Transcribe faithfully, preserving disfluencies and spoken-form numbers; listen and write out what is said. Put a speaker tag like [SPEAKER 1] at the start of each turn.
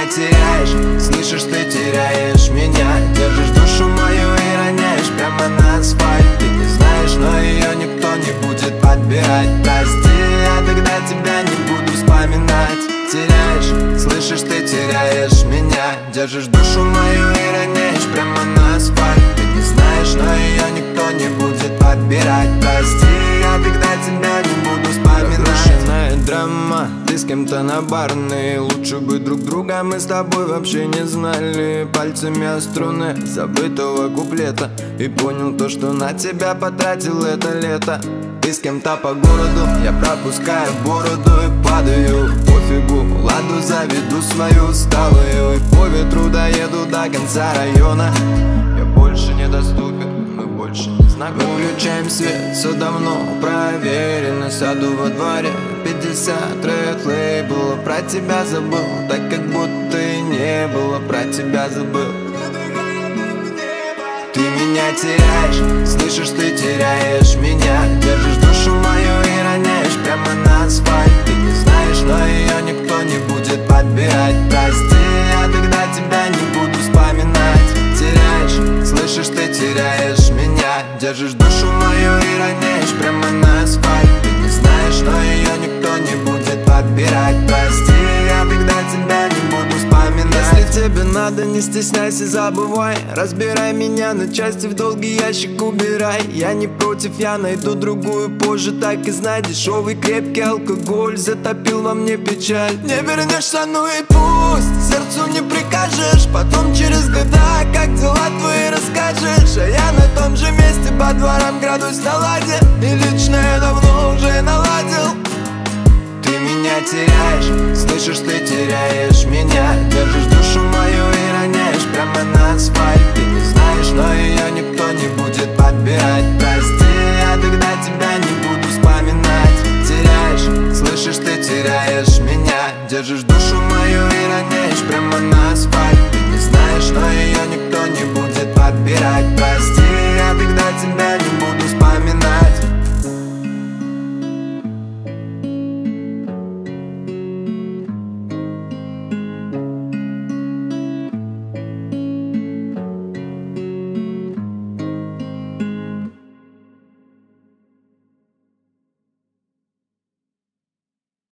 [SPEAKER 1] теряешь, слышишь, ты теряешь меня. Держишь душу мою и роняешь прямо на асфальт. Ты не знаешь, но ее никто не будет подбирать. Прости, я тогда тебя не буду вспоминать. Теряешь, слышишь, ты теряешь меня. Держишь душу мою и роняешь прямо на асфальт. Ты не знаешь, но ее никто не будет подбирать. Прости, я тогда тебя не буду вспоминать. Разрушенная драма, ты с кем-то на барной. Лучше бы друг друга мы с тобой вообще не знали. Пальцами о струны забытого куплета и понял то, что на тебя потратил это лето. Ты с кем-то по городу, я пропускаю бороду и падаю. Пофигу, ладу заведу свою усталую. И по ветру доеду до конца района. Я больше недоступен, мы больше не знакомы. Выключаем свет, все давно проверено. Сяду во дворе, пятьдесят ред лейбла. Про тебя забыл, так как будто и не было. Про тебя забыл. Ты меня теряешь, слышишь, ты теряешь меня. Держишь душу мою и роняешь прямо на асфальт. Ты не знаешь, но ее никто не будет подбирать. Прости, я тогда тебя не буду вспоминать. Теряешь, слышишь, ты теряешь меня. Держишь душу мою и роняешь прямо на асфальт. Ты не знаешь, но ее никто не будет подбирать. Прости, я тогда тебя не буду вспоминать. Если тебе надо, не стесняйся, забывай. Разбирай меня на части, в долгий ящик убирай. Я не против, я найду другую позже. Так и знай, дешевый крепкий алкоголь затопил во мне печаль. Не вернешься, ну и пусть, сердцу не прикажешь. Потом через года, как дела твои, расскажешь. А я на том же месте, по дворам градус на ладе. И лично я давно уже наладил.